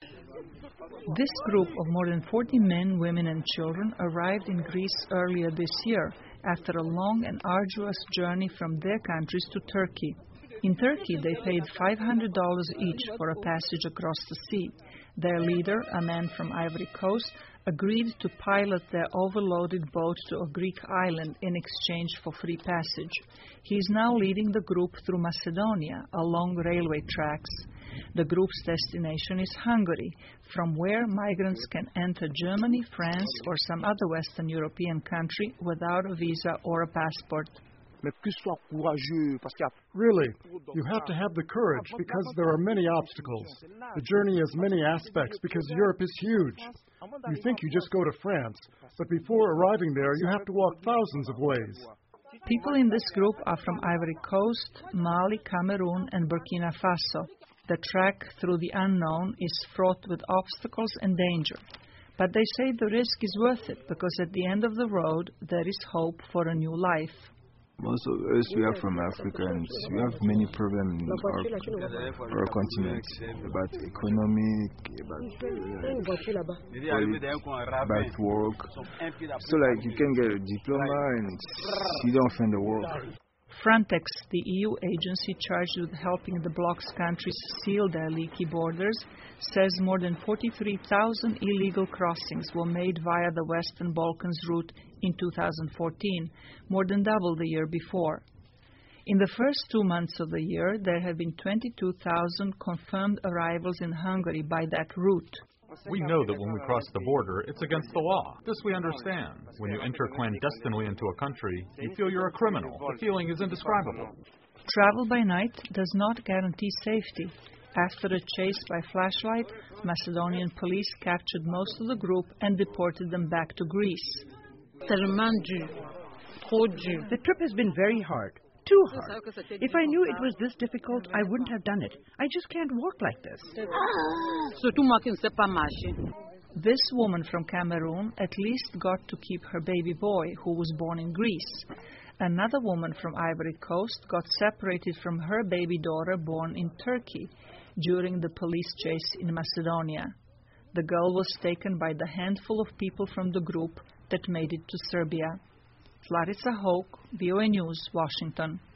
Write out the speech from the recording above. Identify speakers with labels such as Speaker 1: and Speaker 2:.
Speaker 1: This group of more than 40 men, women and children arrived in Greece earlier this year after a long and arduous journey from their countries to Turkey. In Turkey, they paid $500 each for a passage across the sea. Their leader, a man from Ivory Coast, agreed to pilot their overloaded boat to a Greek island in exchange for free passage. He is now leading the group through Macedonia along railway tracks. The group's destination is Hungary, from where migrants can enter Germany, France, or some other Western European country without a visa or a passport.
Speaker 2: Really, you have to have the courage because there are many obstacles. The journey has many aspects because Europe is huge. You think you just go to France, but before arriving there, you have to walk thousands of ways.
Speaker 1: People in this group are from Ivory Coast, Mali, Cameroon, and Burkina Faso. The trek through the unknown is fraught with obstacles and danger. But they say the risk is worth it because at the end of the road, there is hope for a new life.
Speaker 3: Most of us, we are from Africa, and we have many problems in our continent, about economic, about work. So like you can get a diploma and you don't find a work.
Speaker 1: Frontex, the EU agency charged with helping the bloc's countries seal their leaky borders, says more than 43,000 illegal crossings were made via the Western Balkans route in 2014, more than double the year before. In the first 2 months of the year, there have been 22,000 confirmed arrivals in Hungary by that route.
Speaker 4: We know that when we cross the border, it's against the law. This we understand. When you enter clandestinely into a country, you feel you're a criminal. The feeling is indescribable.
Speaker 1: Travel by night does not guarantee safety. After a chase by flashlight, Macedonian police captured most of the group and deported them back to Greece.
Speaker 5: The trip has been very hard. Too hard. If I knew it was this difficult, I wouldn't have done it. I just can't walk like this.
Speaker 1: This woman from Cameroon at least got to keep her baby boy, who was born in Greece. Another woman from Ivory Coast got separated from her baby daughter born in Turkey during the police chase in Macedonia. The girl was taken by the handful of people from the group that made it to Serbia. Larissa Hoke, VOA News, Washington.